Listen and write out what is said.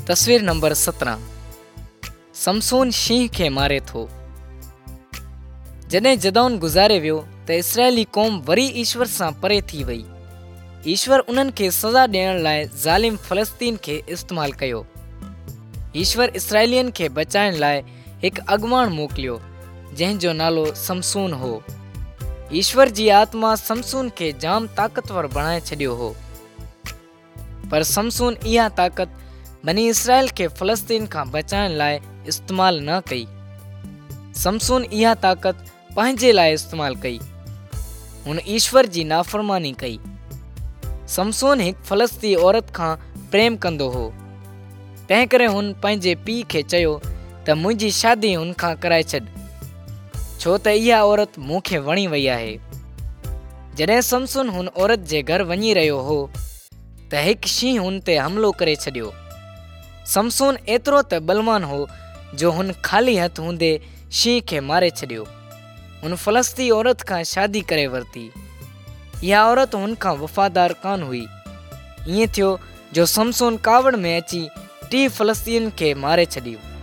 तस्वीर number 17। Samson शींह खे मारे थो। जॾहिं जदौन गुज़ारे वियो त इसराइली क़ौम वरी ईश्वर सां परे थी वई। ईश्वर उन्हनि खे सज़ा ॾियण लाइ ज़ालिम फ़लस्तीन खे इस्तेमालु कयो। ईश्वर इसराइलियुनि खे बचाइण लाइ हिकु अॻुवाण मोकिलियो जंहिंजो नालो समसून हो। ईश्वर जी आत्मा समसून खे जाम ताक़तवर बणाए छॾियो हो, पर समसून इहा ताक़त बनी इसराइल खे फ़लस्तीन खां बचाइण लाइ इस्तेमालु न कई। समसून इहा ताक़त पंहिंजे लाइ इस्तेमालु कई। हुन ईश्वर जी नाफ़रमानी कई। समसून हिकु फ़लस्ती औरत खां प्रेम कंदो हो, तंहिं करे हुन पंहिंजे पीउ खे चयो त मुंहिंजी शादी हुन खां कराए छॾ, छो त इहा औरत मूंखे वणी वई आहे। जॾहिं समसून हुन औरत जे घर वञी रहियो हो त हिकु शींहुं हुन ते हमिलो करे छॾियो। समसून एतिरो त बलवान हो जो हुन ख़ाली हथ हूंदे शींहं खे मारे छॾियो। हुन फ़लस्ती औरत खां शादी करे वरिती। इहा औरत हुन खां वफ़ादार कान हुई। ईअं थियो जो समसून कावड़ में अची 30 फ़लस्तीन खे मारे छॾियो।